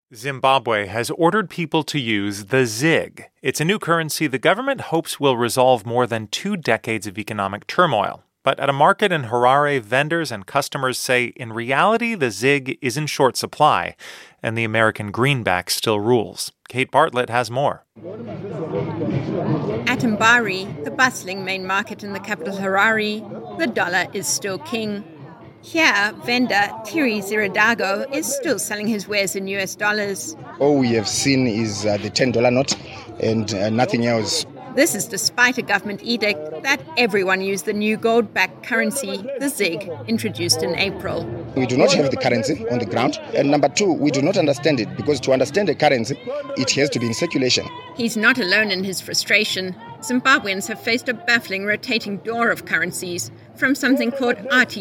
Zimbabwe has ordered people to use the ZiG. It's a new currency the government hopes will resolve more than 2 decades of economic turmoil. But at a market in Harare, vendors and customers say in reality the ZiG is in short supply, and the American greenback still rules. Kate Bartlett has more. At Mbari, the bustling main market in the capital Harare, the dollar is still king. Here, vendor Thierry Ziradago is still selling his wares in US dollars. All we have seen is the $10 note and nothing else. This is despite a government edict that everyone use the new gold-backed currency, the ZiG, introduced in April. We do not have the currency on the ground. And number two, we do not understand it, because to understand a currency, it has to be in circulation. He's not alone in his frustration. Zimbabweans have faced a baffling rotating door of currencies, from something called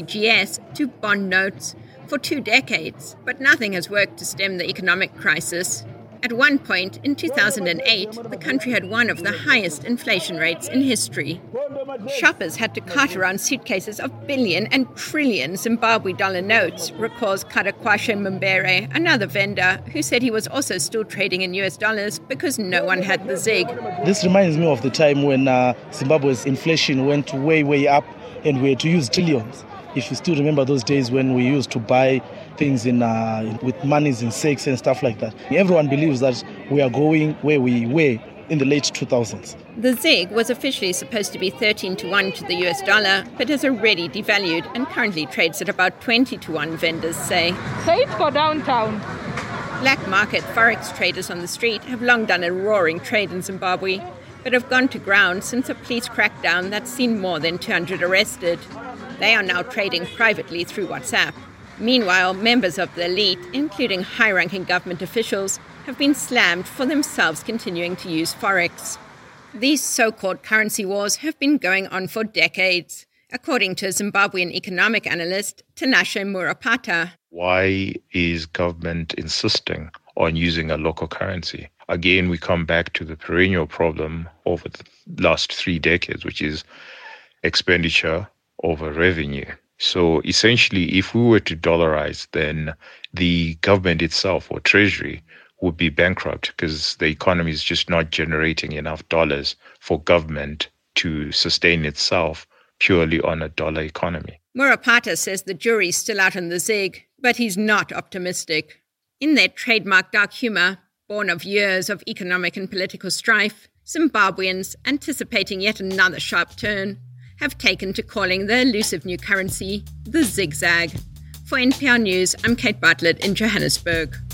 RTGS to bond notes, for 2 decades. But nothing has worked to stem the economic crisis. At one point, in 2008, the country had one of the highest inflation rates in history. Shoppers had to cart around suitcases of billion and trillion Zimbabwe dollar notes, recalls Kadakwashe Mumbere, another vendor, who said he was also still trading in US dollars because no one had the ZiG. This reminds me of the time when Zimbabwe's inflation went way, way up and we had to use trillions. If you still remember those days when we used to buy things with monies in sacks and stuff like that. Everyone believes that we are going where we were in the late 2000s. The ZiG was officially supposed to be 13-1 to the US dollar, but has already devalued and currently trades at about 20-1, vendors say. Say it for downtown. Black market forex traders on the street have long done a roaring trade in Zimbabwe, but have gone to ground since a police crackdown that's seen more than 200 arrested. They are now trading privately through WhatsApp. Meanwhile, members of the elite, including high-ranking government officials, have been slammed for themselves continuing to use forex. These so-called currency wars have been going on for decades, according to Zimbabwean economic analyst Tinashe Murapata. Why is government insisting on using a local currency? Again, we come back to the perennial problem over the last 3 decades, which is expenditure over revenue. So essentially, if we were to dollarize, then the government itself or treasury would be bankrupt because the economy is just not generating enough dollars for government to sustain itself purely on a dollar economy. Murapata says the jury's still out on the ZiG, but he's not optimistic. In their trademark dark humor, born of years of economic and political strife, Zimbabweans, anticipating yet another sharp turn, have taken to calling the elusive new currency the zigzag. For NPR News, I'm Kate Bartlett in Johannesburg.